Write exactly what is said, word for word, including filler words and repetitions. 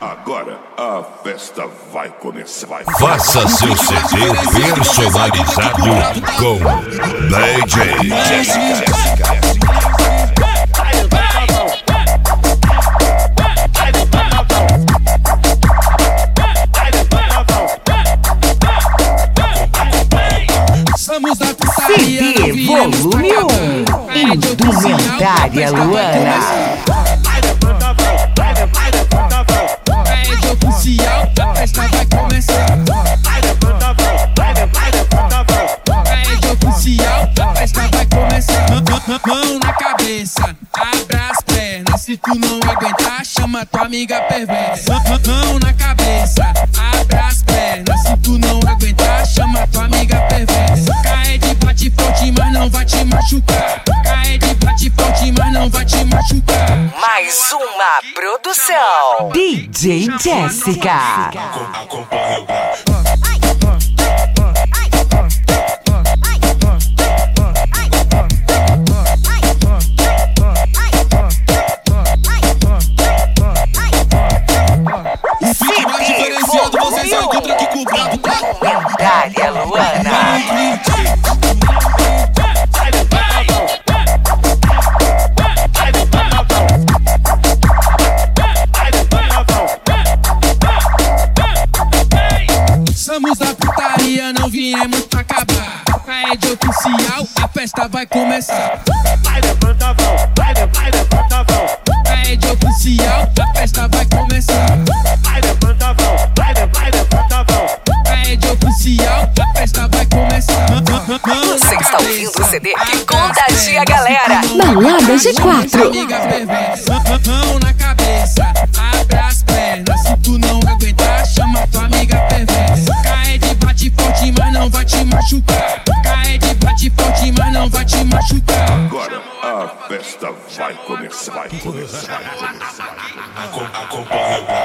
Agora a festa vai começar. Vai. Faça seu C D personalizado com D J Jessica. Somos da putaria, C D Volume um, Indumentária Luana. É oficial, a festa vai começar. É oficial, a festa vai começar. Mão na cabeça, abra as pernas. Se tu não aguentar, chama tua amiga perversa. Mão na cabeça, abra as pernas. Se tu não aguentar, chama tua amiga perversa. Cai de bate forte, mas não vai te machucar. Cai de bate forte, mas não vai te machucar. Mais uma produção D J Jessica. Acompanha o grau. Indumentária Luana. Somos da putaria, não viemos pra acabar. A Ed oficial, a festa vai começar. Vai levanta a mão, vai levanta a mão. A Ed oficial, a festa vai começar. Vai levanta a mão, vai levanta a mão. A Ed oficial, a festa vai começar. Você está ouvindo o C D que contagia a galera. Balada G quatro. Mão na cabeça, abre as pernas. Se tu não aguentar, chama tua amiga perversa. Cai de bate forte, mas não vai te machucar. Cai de bate forte, mas não vai te machucar. Agora a festa vai começar. Vai começar. Vai começar. Acompanha o grau.